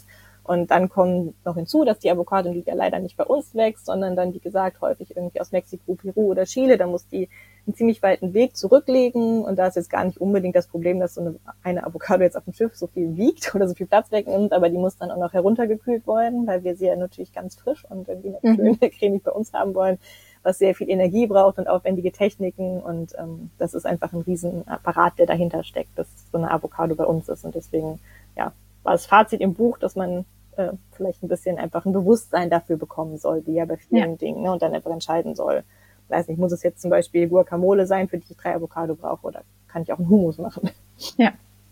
Und dann kommt noch hinzu, dass die Avocado die ja leider nicht bei uns wächst, sondern dann, wie gesagt, häufig irgendwie aus Mexiko, Peru oder Chile. Da muss die einen ziemlich weiten Weg zurücklegen. Und da ist jetzt gar nicht unbedingt das Problem, dass so eine, eine Avocado jetzt auf dem Schiff so viel wiegt oder so viel Platz wegnimmt, aber die muss dann auch noch heruntergekühlt werden, weil wir sie ja natürlich ganz frisch und irgendwie noch schön mhm. cremig bei uns haben wollen, was sehr viel Energie braucht und aufwendige Techniken. Und ähm, das ist einfach ein Riesenapparat, der dahinter steckt, dass so eine Avocado bei uns ist. Und deswegen, ja, war das Fazit im Buch, dass man äh, vielleicht ein bisschen einfach ein Bewusstsein dafür bekommen soll, wie ja bei vielen ja. Dingen, ne, und dann einfach entscheiden soll. Weiß nicht, muss es jetzt zum Beispiel Guacamole sein, für die ich drei Avocado brauche, oder kann ich auch einen Hummus machen? Ja.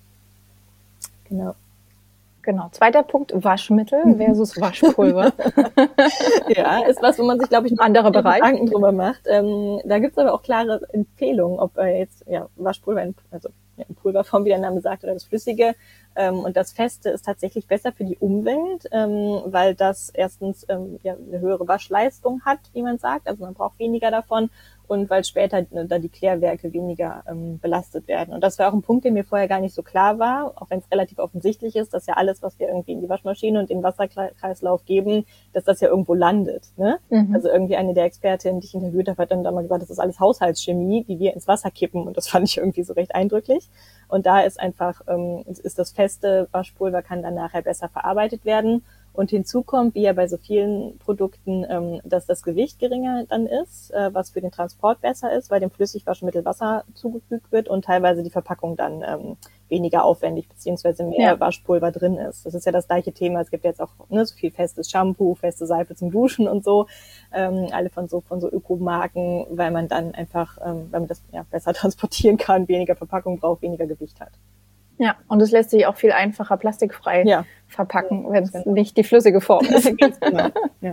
Genau. Genau. Zweiter Punkt, Waschmittel versus Waschpulver. Ja, ist was, wo man sich, glaube ich, ein anderer Bereich Gedanken drüber macht. Ähm, da gibt's aber auch klare Empfehlungen, ob äh, jetzt ja Waschpulver, in, also ja, in Pulverform, wie der Name sagt, oder das Flüssige. Ähm, und das Feste ist tatsächlich besser für die Umwelt, ähm, weil das erstens ähm, ja, eine höhere Waschleistung hat, wie man sagt. Also man braucht weniger davon. Und weil später äh, da die Klärwerke weniger ähm, belastet werden. Und das war auch ein Punkt, der mir vorher gar nicht so klar war, auch wenn es relativ offensichtlich ist, dass ja alles, was wir irgendwie in die Waschmaschine und den Wasserkreislauf geben, dass das ja irgendwo landet. Ne? Mhm. Also irgendwie eine der Expertinnen, die ich interviewt habe, hat dann da mal gesagt, das ist alles Haushaltschemie, die wir ins Wasser kippen. Und das fand ich irgendwie so recht eindrücklich. Und da ist einfach, ähm, ist das feste Waschpulver, kann dann nachher besser verarbeitet werden. Und hinzu kommt, wie ja bei so vielen Produkten, ähm, dass das Gewicht geringer dann ist, äh, was für den Transport besser ist, weil dem Flüssigwaschmittel Wasser zugefügt wird und teilweise die Verpackung dann ähm, weniger aufwendig beziehungsweise mehr ja. Waschpulver drin ist. Das ist ja das gleiche Thema. Es gibt jetzt auch ne, so viel festes Shampoo, feste Seife zum Duschen und so, ähm, alle von so von so Ökomarken, weil man dann einfach, ähm, weil man das ja besser transportieren kann, weniger Verpackung braucht, weniger Gewicht hat. Ja, und es lässt sich auch viel einfacher plastikfrei ja. verpacken, ja, wenn es genau. nicht die flüssige Form ist. Ganz genau. Ja.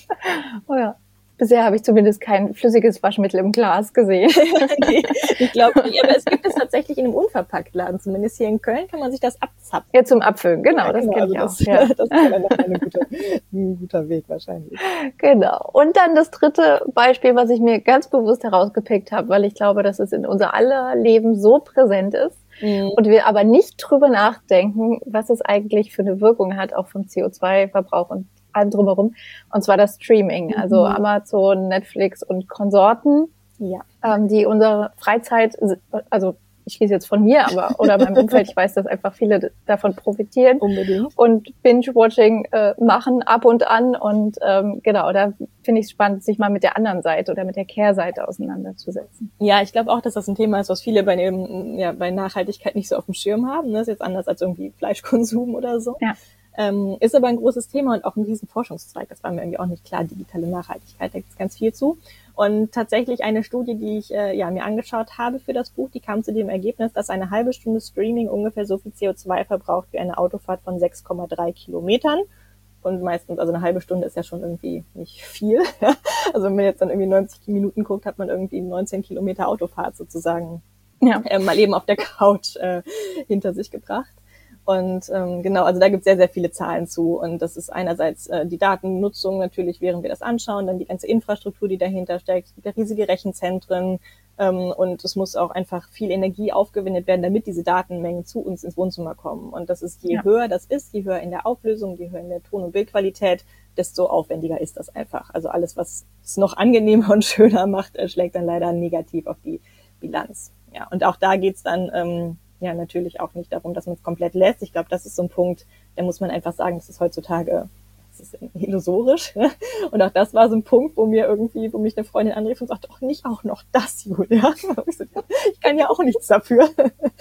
Oh ja. Bisher habe ich zumindest kein flüssiges Waschmittel im Glas gesehen. Nee, ich glaube nicht, aber es gibt es tatsächlich in einem Unverpacktladen. Zumindest hier in Köln kann man sich das abzapfen. Ja, zum Abfüllen, genau, ja, das genau, kenne also ich das, auch. Ja. Das ist dann noch eine gute, ein guter Weg wahrscheinlich. Genau. Und dann das dritte Beispiel, was ich mir ganz bewusst herausgepickt habe, weil ich glaube, dass es in unser aller Leben so präsent ist. Mhm. Und wir aber nicht drüber nachdenken, was es eigentlich für eine Wirkung hat, auch vom C O zwei Verbrauch und allem drumherum. Und zwar das Streaming, also mhm. Amazon, Netflix und Konsorten, ja. ähm, die unsere Freizeit, also ich schließe jetzt von mir, aber oder meinem Umfeld, ich weiß, dass einfach viele davon profitieren. Unbedingt. Und Binge-Watching äh, machen ab und an. Und ähm, genau, da finde ich es spannend, sich mal mit der anderen Seite oder mit der Kehrseite auseinanderzusetzen. Ja, ich glaube auch, dass das ein Thema ist, was viele bei dem, ja, bei Nachhaltigkeit nicht so auf dem Schirm haben. Das ist jetzt anders als irgendwie Fleischkonsum oder so. Ja. Ähm, ist aber ein großes Thema und auch ein riesen Forschungszweig. Das war mir irgendwie auch nicht klar, digitale Nachhaltigkeit, da gibt es ganz viel zu. Und tatsächlich eine Studie, die ich äh, ja mir angeschaut habe für das Buch, die kam zu dem Ergebnis, dass eine halbe Stunde Streaming ungefähr so viel C O zwei verbraucht wie eine Autofahrt von sechs Komma drei Kilometern. Und meistens, also eine halbe Stunde ist ja schon irgendwie nicht viel. Also wenn man jetzt dann irgendwie neunzig Minuten guckt, hat man irgendwie neunzehn Kilometer Autofahrt sozusagen ja. äh, mal eben auf der Couch äh, hinter sich gebracht. Und ähm, genau, also da gibt es sehr, sehr viele Zahlen zu. Und das ist einerseits äh, die Datennutzung natürlich, während wir das anschauen, dann die ganze Infrastruktur, die dahinter steckt, es gibt ja riesige Rechenzentren ähm, und es muss auch einfach viel Energie aufgewendet werden, damit diese Datenmengen zu uns ins Wohnzimmer kommen. Und das ist, je ja. höher das ist, je höher in der Auflösung, je höher in der Ton- und Bildqualität, desto aufwendiger ist das einfach. Also alles, was es noch angenehmer und schöner macht, äh, schlägt dann leider negativ auf die Bilanz. Ja, und auch da geht's dann ähm, ja natürlich auch nicht darum, dass man es komplett lässt. Ich glaube, das ist so ein Punkt, da muss man einfach sagen, das ist heutzutage, das ist illusorisch. Und auch das war so ein Punkt, wo mir irgendwie, wo mich eine Freundin anrief und sagt, doch nicht auch noch das, Julia. Ich, so, ich kann ja auch nichts dafür.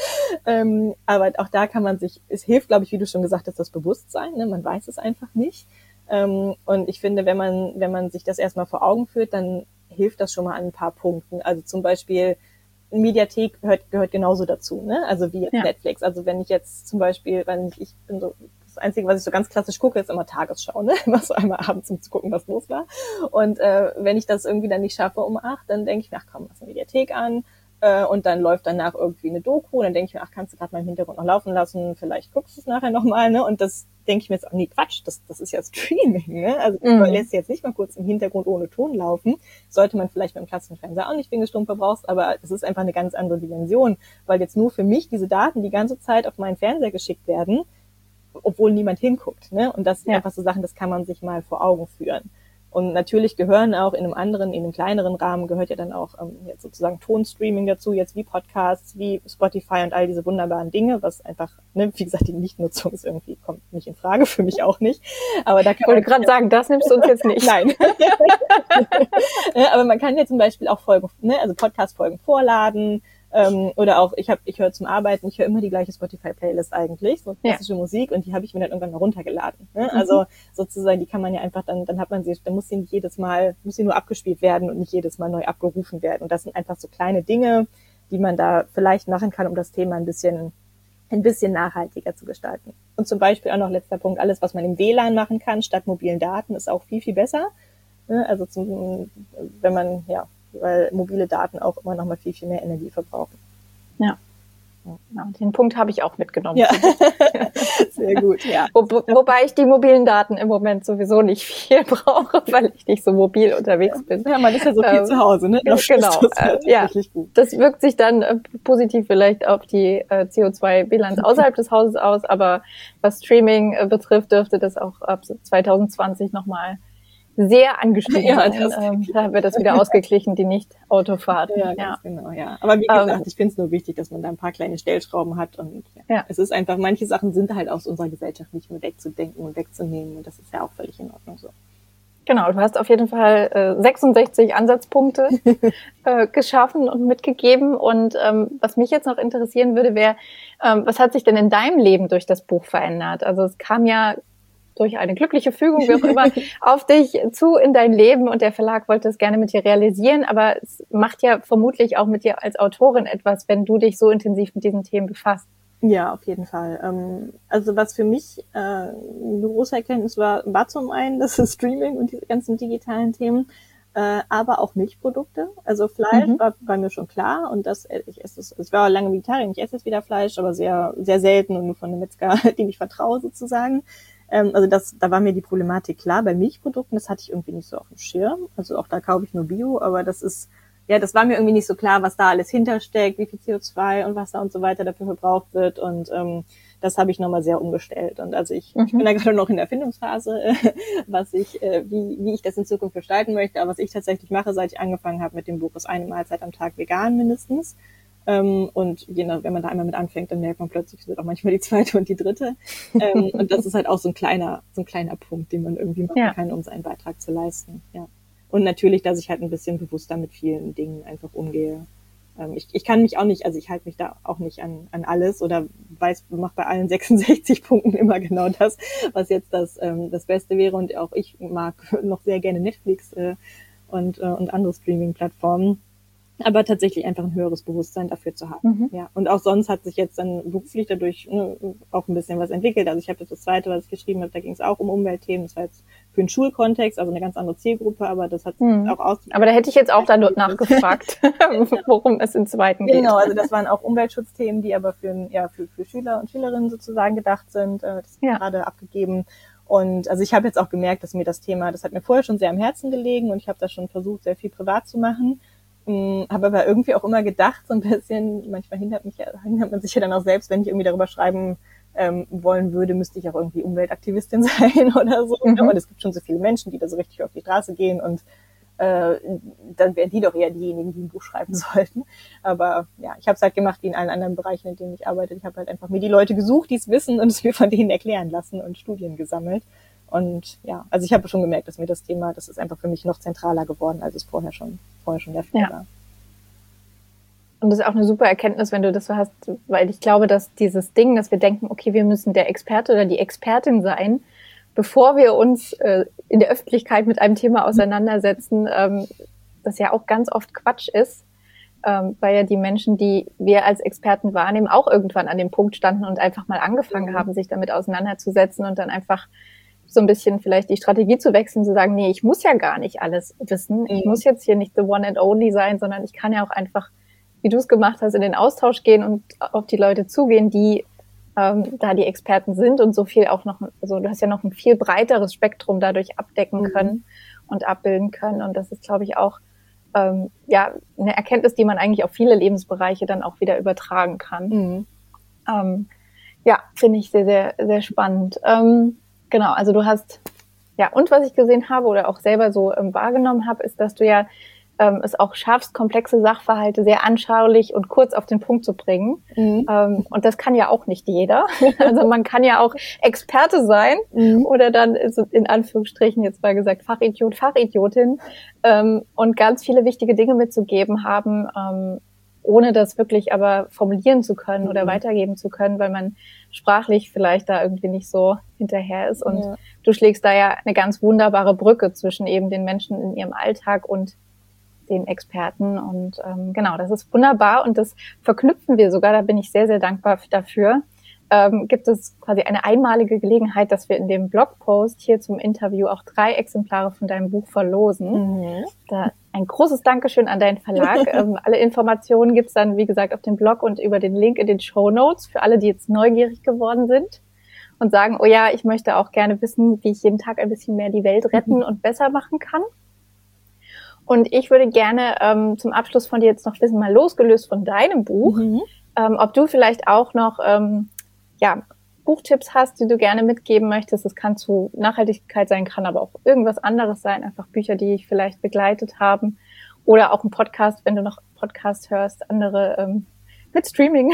ähm, aber auch da kann man sich, es hilft, glaube ich, wie du schon gesagt hast, das Bewusstsein. Ne? Man weiß es einfach nicht. Ähm, und ich finde, wenn man, wenn man sich das erstmal vor Augen führt, dann hilft das schon mal an ein paar Punkten. Also zum Beispiel, Mediathek gehört, gehört genauso dazu, ne? Also wie ja. Netflix. Also wenn ich jetzt zum Beispiel, wenn ich, ich bin so, das Einzige, was ich so ganz klassisch gucke, ist immer Tagesschau, ne? Immer so einmal abends, um zu gucken, was los war. Und äh, wenn ich das irgendwie dann nicht schaffe um acht, dann denke ich mir, ach komm, mach eine Mediathek an. Äh, und dann läuft danach irgendwie eine Doku. Und dann denke ich mir, ach, kannst du gerade mal im Hintergrund noch laufen lassen, vielleicht guckst du es nachher nochmal, ne? Und das denke ich mir jetzt, oh nee, Quatsch, das, das ist ja Streaming, ne? Also mhm. man lässt jetzt nicht mal kurz im Hintergrund ohne Ton laufen. Sollte man vielleicht beim klassischen Fernseher auch nicht, wenn du Stumm verbrauchst, aber es ist einfach eine ganz andere Dimension, weil jetzt nur für mich diese Daten die ganze Zeit auf meinen Fernseher geschickt werden, obwohl niemand hinguckt. Ne? Und das sind Ja. einfach so Sachen, das kann man sich mal vor Augen führen. Und natürlich gehören auch in einem anderen, in einem kleineren Rahmen gehört ja dann auch ähm, jetzt sozusagen Tonstreaming dazu, jetzt wie Podcasts, wie Spotify und all diese wunderbaren Dinge, was einfach, ne, wie gesagt, die Nichtnutzung ist irgendwie, kommt nicht in Frage, für mich auch nicht. Aber da kann ich wollte gerade sagen, das nimmst du uns jetzt nicht. Nein. Aber man kann ja zum Beispiel auch Folgen, ne, also Podcast-Folgen vorladen, ähm, oder auch, ich habe, ich höre zum Arbeiten, ich höre immer die gleiche Spotify-Playlist eigentlich, so klassische ja. Musik, und die habe ich mir dann irgendwann mal runtergeladen. Ne? Mhm. Also sozusagen, die kann man ja einfach dann, dann hat man sie, dann muss sie nicht jedes Mal, muss sie nur abgespielt werden und nicht jedes Mal neu abgerufen werden. Und das sind einfach so kleine Dinge, die man da vielleicht machen kann, um das Thema ein bisschen, ein bisschen nachhaltiger zu gestalten. Und zum Beispiel auch noch letzter Punkt, alles, was man im W L A N machen kann, statt mobilen Daten, ist auch viel, viel besser. Ne? Also zum, wenn man, ja, weil mobile Daten auch immer noch mal viel, viel mehr Energie verbrauchen. Ja. Ja, den Punkt habe ich auch mitgenommen. Ja, sehr gut, ja. Wo, wobei ich die mobilen Daten im Moment sowieso nicht viel brauche, weil ich nicht so mobil unterwegs bin. Ja, man ist ja so viel ähm, zu Hause, ne? Das genau, das, äh, ja. Gut. Das wirkt sich dann äh, positiv vielleicht auf die äh, C O zwei Bilanz außerhalb des Hauses aus, aber was Streaming äh, betrifft, dürfte das auch ab zwanzig zwanzig nochmal sehr angestiegen. Ja, ähm, da wird das wieder ausgeglichen, die Nicht-Autofahrt. Ja, ganz ja, genau, ja. Aber wie gesagt, ähm, ich finde es nur wichtig, dass man da ein paar kleine Stellschrauben hat und ja, ja. Es ist einfach, manche Sachen sind halt aus unserer Gesellschaft nicht mehr wegzudenken und wegzunehmen und das ist ja auch völlig in Ordnung so. Genau, du hast auf jeden Fall äh, sechsundsechzig Ansatzpunkte äh, geschaffen und mitgegeben und ähm, was mich jetzt noch interessieren würde, wäre, ähm, was hat sich denn in deinem Leben durch das Buch verändert? Also es kam ja durch eine glückliche Fügung, wie auch immer, auf dich zu in dein Leben und der Verlag wollte es gerne mit dir realisieren, aber es macht ja vermutlich auch mit dir als Autorin etwas, wenn du dich so intensiv mit diesen Themen befasst. Ja, auf jeden Fall. Also was für mich eine große Erkenntnis war, war zum einen das ist Streaming und diese ganzen digitalen Themen, aber auch Milchprodukte. Also Fleisch mhm. war bei mir schon klar und das ich esse es, ich war lange Vegetarier, ich esse jetzt wieder Fleisch, aber sehr sehr selten und nur von einem Metzger, dem ich vertraue sozusagen. Also das, da war mir die Problematik klar. Bei Milchprodukten, das hatte ich irgendwie nicht so auf dem Schirm. Also auch da kaufe ich nur Bio, aber das ist, ja, das war mir irgendwie nicht so klar, was da alles hintersteckt, wie viel C O zwei und was da und so weiter dafür verbraucht wird. Und ähm, das habe ich nochmal sehr umgestellt. Und also ich, mhm. ich bin da gerade noch in der Erfindungsphase, was ich, äh, wie, wie ich das in Zukunft gestalten möchte. Aber was ich tatsächlich mache, seit ich angefangen habe mit dem Buch, ist eine Mahlzeit am Tag vegan mindestens. Ähm, und je nach, wenn man da einmal mit anfängt, dann merkt man plötzlich, es wird auch manchmal die zweite und die dritte. Ähm, und das ist halt auch so ein kleiner, so ein kleiner Punkt, den man irgendwie machen ja. kann, um seinen Beitrag zu leisten. Ja. Und natürlich, dass ich halt ein bisschen bewusster mit vielen Dingen einfach umgehe. Ähm, ich, ich kann mich auch nicht, also ich halte mich da auch nicht an, an alles oder weiß, mache bei allen sechsundsechzig Punkten immer genau das, was jetzt das, ähm, das Beste wäre. Und auch ich mag noch sehr gerne Netflix äh, und, äh, und andere Streaming-Plattformen. Aber tatsächlich einfach ein höheres Bewusstsein dafür zu haben. Mhm. Ja. Und auch sonst hat sich jetzt dann beruflich dadurch ne, auch ein bisschen was entwickelt. Also ich habe das zweite, was ich geschrieben habe, da ging es auch um Umweltthemen. Das war jetzt für einen Schulkontext, also eine ganz andere Zielgruppe, aber das hat mhm. auch aus. Aber da hätte ich jetzt auch dann nachgefragt, worum es im zweiten geht. Genau, also das waren auch Umweltschutzthemen, die aber für, ja, für, für Schüler und Schülerinnen sozusagen gedacht sind. Das ist ja. gerade abgegeben. Und also ich habe jetzt auch gemerkt, dass mir das Thema, das hat mir vorher schon sehr am Herzen gelegen und ich habe das schon versucht, sehr viel privat zu machen. Habe aber irgendwie auch immer gedacht, so ein bisschen, manchmal hindert mich ja, hindert man sich ja dann auch selbst, wenn ich irgendwie darüber schreiben ähm, wollen würde, müsste ich auch irgendwie Umweltaktivistin sein oder so. Mhm. Und es gibt schon so viele Menschen, die da so richtig auf die Straße gehen und äh, dann wären die doch eher diejenigen, die ein Buch schreiben sollten. Aber ja, ich habe es halt gemacht wie in allen anderen Bereichen, in denen ich arbeite. Ich habe halt einfach mir die Leute gesucht, die es wissen und es mir von denen erklären lassen und Studien gesammelt. Und ja, also ich habe schon gemerkt, dass mir das Thema, das ist einfach für mich noch zentraler geworden, als es vorher schon, vorher schon der Fall ja. war. Und das ist auch eine super Erkenntnis, wenn du das so hast, weil ich glaube, dass dieses Ding, dass wir denken, okay, wir müssen der Experte oder die Expertin sein, bevor wir uns äh, in der Öffentlichkeit mit einem Thema auseinandersetzen, ähm, das ja auch ganz oft Quatsch ist, ähm, weil ja die Menschen, die wir als Experten wahrnehmen, auch irgendwann an dem Punkt standen und einfach mal angefangen mhm. haben, sich damit auseinanderzusetzen und dann einfach so ein bisschen vielleicht die Strategie zu wechseln, zu sagen, nee, ich muss ja gar nicht alles wissen. Ich mhm. muss jetzt hier nicht the one and only sein, sondern ich kann ja auch einfach, wie du es gemacht hast, in den Austausch gehen und auf die Leute zugehen, die ähm, da die Experten sind und so viel auch noch, also du hast ja noch ein viel breiteres Spektrum dadurch abdecken mhm. können und abbilden können. Und das ist, glaube ich, auch ähm, ja eine Erkenntnis, die man eigentlich auf viele Lebensbereiche dann auch wieder übertragen kann. Mhm. Ähm, Ja, finde ich sehr, sehr, sehr spannend. Ähm, genau, also du hast, ja, und was ich gesehen habe oder auch selber so ähm, wahrgenommen habe, ist, dass du ja ähm, es auch schaffst, komplexe Sachverhalte sehr anschaulich und kurz auf den Punkt zu bringen. Mhm. Ähm, und das kann ja auch nicht jeder. Also man kann ja auch Experte sein mhm. oder dann ist in Anführungsstrichen jetzt mal gesagt Fachidiot, Fachidiotin ähm, und ganz viele wichtige Dinge mitzugeben haben, ähm, ohne das wirklich aber formulieren zu können mhm. oder weitergeben zu können, weil man sprachlich vielleicht da irgendwie nicht so hinterher ist. Und ja. du schlägst da ja eine ganz wunderbare Brücke zwischen eben den Menschen in ihrem Alltag und den Experten. Und ähm, genau, das ist wunderbar und das verknüpfen wir sogar, da bin ich sehr, sehr dankbar dafür. Ähm, gibt es quasi eine einmalige Gelegenheit, dass wir in dem Blogpost hier zum Interview auch drei Exemplare von deinem Buch verlosen. Mhm. Da ein großes Dankeschön an deinen Verlag. ähm, alle Informationen gibt's dann, wie gesagt, auf dem Blog und über den Link in den Shownotes für alle, die jetzt neugierig geworden sind und sagen, oh ja, ich möchte auch gerne wissen, wie ich jeden Tag ein bisschen mehr die Welt retten mhm. und besser machen kann. Und ich würde gerne ähm, zum Abschluss von dir jetzt noch wissen, mal losgelöst von deinem Buch, mhm. ähm, ob du vielleicht auch noch ähm, ja, Buchtipps hast, die du gerne mitgeben möchtest. Das kann zu Nachhaltigkeit sein, kann aber auch irgendwas anderes sein, einfach Bücher, die dich vielleicht begleitet haben oder auch ein Podcast, wenn du noch Podcast hörst, andere ähm, mit Streaming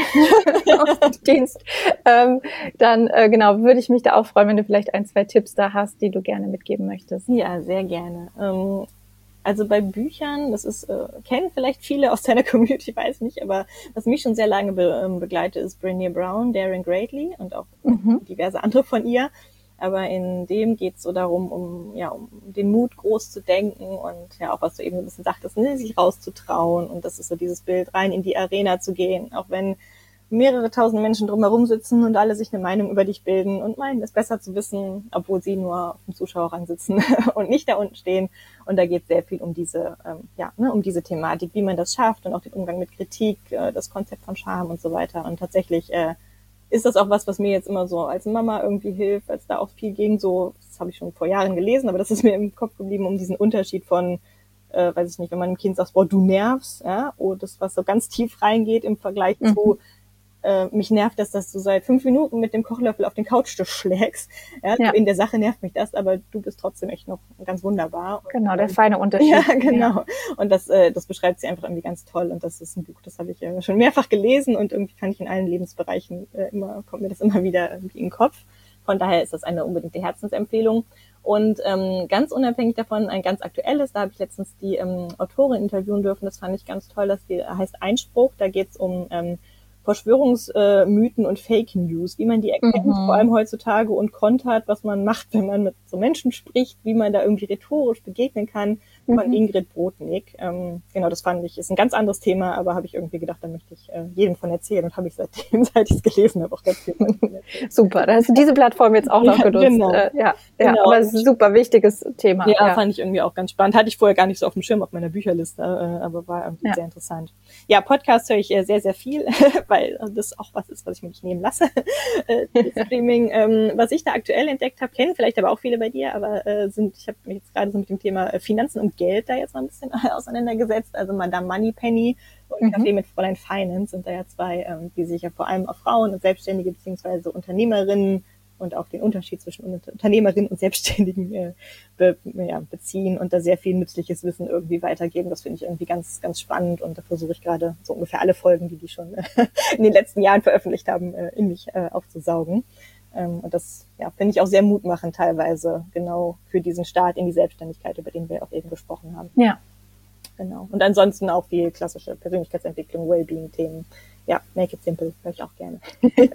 Dienst, ähm, dann äh, genau, würde ich mich da auch freuen, wenn du vielleicht ein, zwei Tipps da hast, die du gerne mitgeben möchtest. Ja, sehr gerne. Ähm Also bei Büchern, das ist, äh, kennen vielleicht viele aus deiner Community, weiß nicht, aber was mich schon sehr lange be- ähm, begleitet, ist Brené Brown, Daring Greatly und auch mhm. diverse andere von ihr. Aber in dem geht es so darum, um ja um den Mut groß zu denken und ja auch, was du eben ein bisschen sagtest, ne, sich rauszutrauen. Und das ist so dieses Bild, rein in die Arena zu gehen, auch wenn mehrere tausend Menschen drumherum sitzen und alle sich eine Meinung über dich bilden und meinen, es besser zu wissen, obwohl sie nur auf dem Zuschauerrang sitzen und nicht da unten stehen. Und da geht es sehr viel um diese, ähm, ja, ne, um diese Thematik, wie man das schafft und auch den Umgang mit Kritik, äh, das Konzept von Scham und so weiter. Und tatsächlich äh, ist das auch was, was mir jetzt immer so als Mama irgendwie hilft, als da auch viel ging, so, das habe ich schon vor Jahren gelesen, aber das ist mir im Kopf geblieben, um diesen Unterschied von, äh, weiß ich nicht, wenn man einem Kind sagt, boah, du nervst, ja, oh, das, was so ganz tief reingeht im Vergleich mhm. zu, Äh, mich nervt das, dass du seit fünf Minuten mit dem Kochlöffel auf den Couchtisch schlägst. Ja, ja. In der Sache nervt mich das, aber du bist trotzdem echt noch ganz wunderbar. Genau, und, der feine Unterschied. Ja, genau. Ja. Und das, äh, das beschreibt sie einfach irgendwie ganz toll. Und das ist ein Buch, das habe ich äh, schon mehrfach gelesen und irgendwie kann ich in allen Lebensbereichen äh, immer, kommt mir das immer wieder irgendwie in den Kopf. Von daher ist das eine unbedingte Herzensempfehlung. Und ähm, ganz unabhängig davon ein ganz aktuelles, da habe ich letztens die ähm, Autorin interviewen dürfen, das fand ich ganz toll, das heißt Einspruch, da geht es um ähm, Verschwörungsmythen äh, und Fake News, wie man die erkennt, mhm. vor allem heutzutage und kontert, was man macht, wenn man mit so Menschen spricht, wie man da irgendwie rhetorisch begegnen kann, von mhm. Ingrid Brodnik. Ähm, genau, das fand ich, ist ein ganz anderes Thema, aber habe ich irgendwie gedacht, da möchte ich äh, jedem von erzählen und habe ich seitdem, seit ich es gelesen habe, auch ganz viel von erzählt. Super, da hast du diese Plattform jetzt auch noch ja, genutzt. Genau. Äh, ja, ja genau. Aber es ist ein super wichtiges Thema. Ja, ja, fand ich irgendwie auch ganz spannend. Hatte ich vorher gar nicht so auf dem Schirm auf meiner Bücherliste, äh, aber war irgendwie ja. sehr interessant. Ja, Podcast höre ich äh, sehr, sehr viel, weil das auch was ist, was ich mir nicht nehmen lasse. äh, Streaming, ähm, was ich da aktuell entdeckt habe, kennen vielleicht aber auch viele bei dir, aber äh, sind, ich habe mich jetzt gerade so mit dem Thema äh, Finanzen und Geld da jetzt mal ein bisschen auseinandergesetzt. Also Madame Moneypenny und mhm. Café mit Fräulein Finance sind da ja zwei, ähm, die sich ja vor allem auf Frauen und Selbstständige beziehungsweise Unternehmerinnen und auch den Unterschied zwischen Unternehmerinnen und Selbstständigen äh, be, ja, beziehen und da sehr viel nützliches Wissen irgendwie weitergeben. Das finde ich irgendwie ganz, ganz spannend und da versuche ich gerade so ungefähr alle Folgen, die die schon äh, in den letzten Jahren veröffentlicht haben, äh, in mich äh, aufzusaugen. Ähm, und das ja, finde ich auch sehr mutmachend teilweise, genau für diesen Start in die Selbstständigkeit, über den wir auch eben gesprochen haben. Ja. Genau. Und ansonsten auch viel klassische Persönlichkeitsentwicklung, Wellbeing-Themen. Ja, Make It Simple höre ich auch gerne.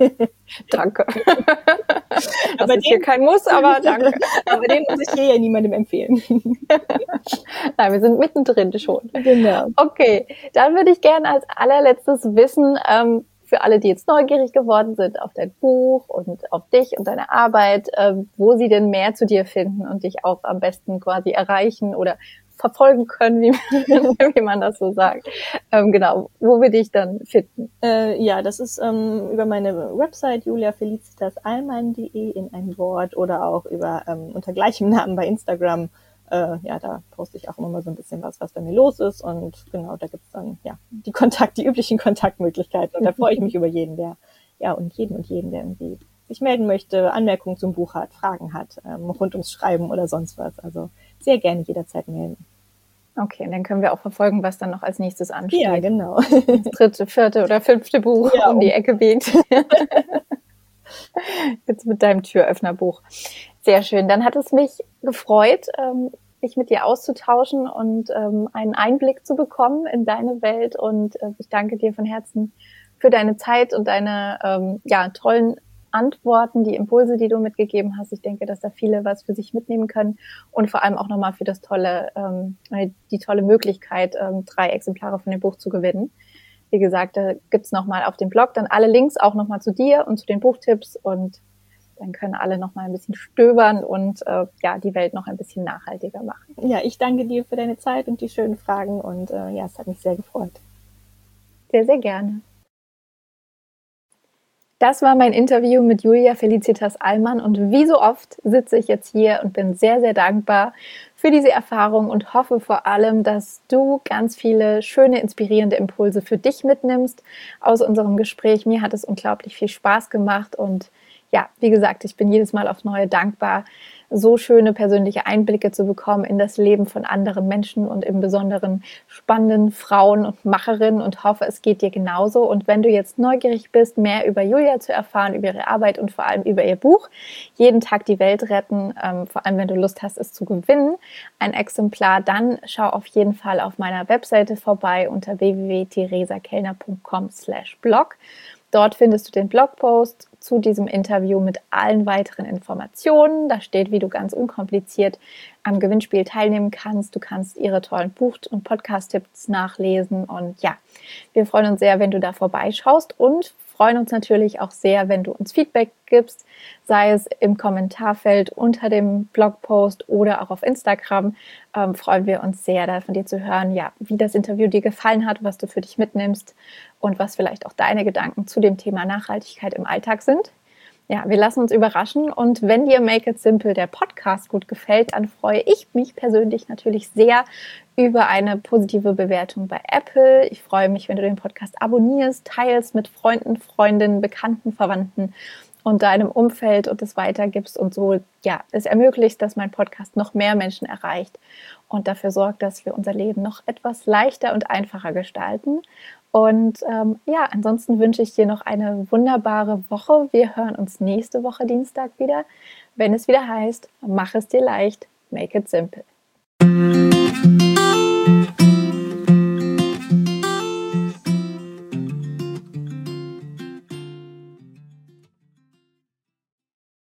Danke. Das aber ist den, hier kein Muss, aber danke. Aber den muss ich hier ja niemandem empfehlen. Nein, wir sind mittendrin schon. Genau. Okay, dann würde ich gerne als allerletztes wissen, ähm, für alle, die jetzt neugierig geworden sind auf dein Buch und auf dich und deine Arbeit, ähm, wo sie denn mehr zu dir finden und dich auch am besten quasi erreichen oder verfolgen können, wie man, wie man das so sagt. Ähm, genau, wo wir dich dann finden. Äh, ja, das ist ähm, über meine Website julia felicitas allmann punkt de in ein Wort oder auch über ähm, unter gleichem Namen bei Instagram. Äh, ja, da poste ich auch immer mal so ein bisschen was, was bei mir los ist und genau, da gibt's dann ja die Kontakt, die üblichen Kontaktmöglichkeiten und da freue ich mich über jeden, der ja, und jeden und jeden, der irgendwie sich melden möchte, Anmerkungen zum Buch hat, Fragen hat, ähm, rund ums Schreiben oder sonst was. Also sehr gerne jederzeit melden. Okay, dann können wir auch verfolgen, was dann noch als nächstes ansteht. Ja, genau. Das dritte, vierte oder fünfte Buch ja, um die Ecke biegt. Jetzt mit deinem Türöffnerbuch. Sehr schön. Dann hat es mich gefreut, mich mit dir auszutauschen und einen Einblick zu bekommen in deine Welt. Und ich danke dir von Herzen für deine Zeit und deine ja, tollen Antworten, die Impulse, die du mitgegeben hast. Ich denke, dass da viele was für sich mitnehmen können und vor allem auch nochmal für das tolle, ähm, die tolle Möglichkeit, ähm, drei Exemplare von dem Buch zu gewinnen. Wie gesagt, da gibt's nochmal auf dem Blog dann alle Links auch nochmal zu dir und zu den Buchtipps und dann können alle nochmal ein bisschen stöbern und äh, ja die Welt noch ein bisschen nachhaltiger machen. Ja, ich danke dir für deine Zeit und die schönen Fragen und äh, ja, es hat mich sehr gefreut. Sehr, sehr gerne. Das war mein Interview mit Julia Felicitas Allmann und wie so oft sitze ich jetzt hier und bin sehr, sehr dankbar für diese Erfahrung und hoffe vor allem, dass du ganz viele schöne, inspirierende Impulse für dich mitnimmst aus unserem Gespräch. Mir hat es unglaublich viel Spaß gemacht und ja, wie gesagt, ich bin jedes Mal aufs Neue dankbar, so schöne persönliche Einblicke zu bekommen in das Leben von anderen Menschen und im Besonderen spannenden Frauen und Macherinnen und hoffe, es geht dir genauso. Und wenn du jetzt neugierig bist, mehr über Julia zu erfahren, über ihre Arbeit und vor allem über ihr Buch, Jeden Tag die Welt retten, ähm, vor allem wenn du Lust hast, es zu gewinnen, ein Exemplar, dann schau auf jeden Fall auf meiner Webseite vorbei unter w w w punkt theresakellner punkt com slash blog. Dort findest du den Blogpost zu diesem Interview mit allen weiteren Informationen. Da steht, wie du ganz unkompliziert am Gewinnspiel teilnehmen kannst. Du kannst ihre tollen Buch- und Podcast-Tipps nachlesen. Und ja, wir freuen uns sehr, wenn du da vorbeischaust und freuen uns natürlich auch sehr, wenn du uns Feedback gibst, sei es im Kommentarfeld unter dem Blogpost oder auch auf Instagram. Ähm, freuen wir uns sehr, da von dir zu hören, ja, wie das Interview dir gefallen hat, was du für dich mitnimmst und was vielleicht auch deine Gedanken zu dem Thema Nachhaltigkeit im Alltag sind. Ja, wir lassen uns überraschen und wenn dir Make It Simple, der Podcast, gut gefällt, dann freue ich mich persönlich natürlich sehr über eine positive Bewertung bei Apple. Ich freue mich, wenn du den Podcast abonnierst, teilst mit Freunden, Freundinnen, Bekannten, Verwandten und deinem Umfeld und es weitergibst und so, ja, es ermöglicht, dass mein Podcast noch mehr Menschen erreicht und dafür sorgt, dass wir unser Leben noch etwas leichter und einfacher gestalten. Und ähm, ja, ansonsten wünsche ich dir noch eine wunderbare Woche. Wir hören uns nächste Woche Dienstag wieder, wenn es wieder heißt, mach es dir leicht, make it simple.